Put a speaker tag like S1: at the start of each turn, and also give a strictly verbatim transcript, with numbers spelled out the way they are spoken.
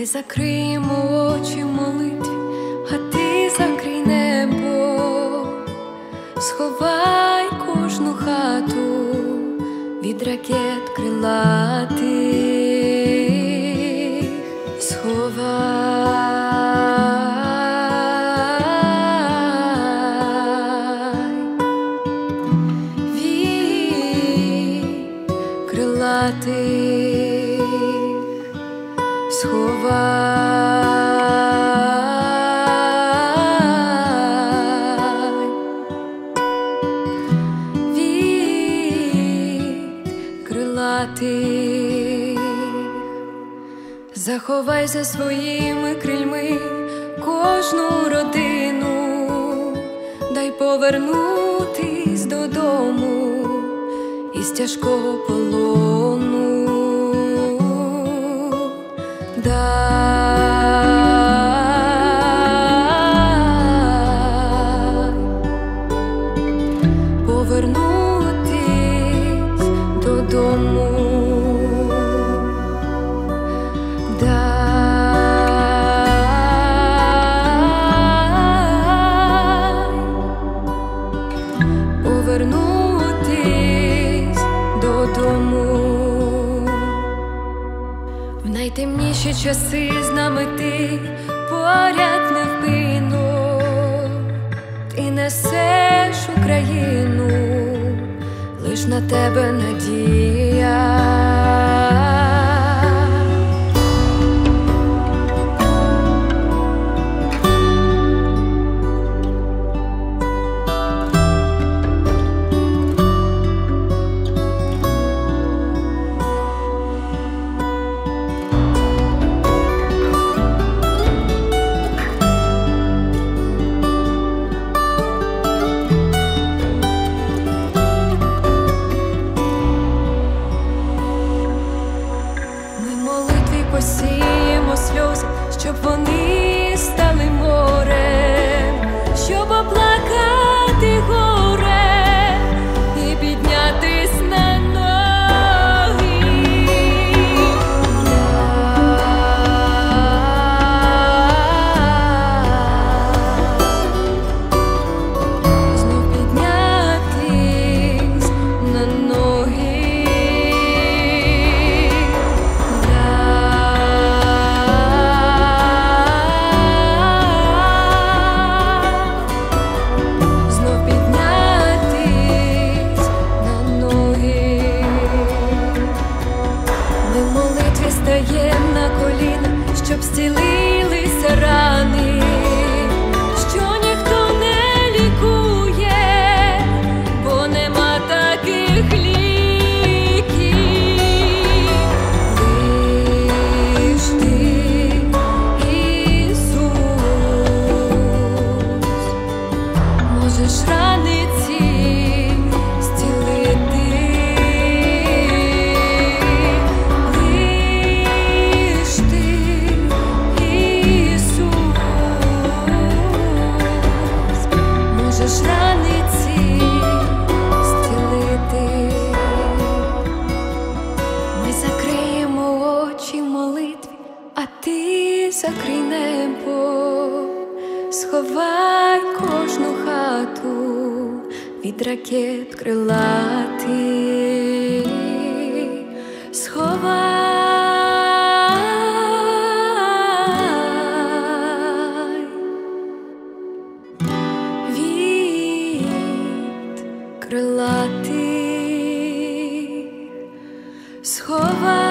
S1: Ми закриємо очі в молитві, а ти закрий небо, сховай кожну хату від ракет крилатих, сховай від крилатих, сховай від крилатих, заховай за своїми крильми кожну родину, дай повернутись додому із тяжкого полону. Дай повернутись додому, дай повернутись додому. В найтемніші часи з нами ти поряд невпинно, ти несеш Україну, лиш на тебе надія. Посіємо сльози, щоб вони стали морем, щоб оплакати горе і піднятись на ноги. Знов піднятись на ноги. Стаєм на коліна, щоб зцілилися рани, що ніхто не лікує, бо нема таких ліків. Лиш ти, Ісус, можеш рани ці зцілити. Ми закриємо очі в молитві, а ти закрий небо, сховай кожну хату від ракет крилатих, сховай крилатих, сховай.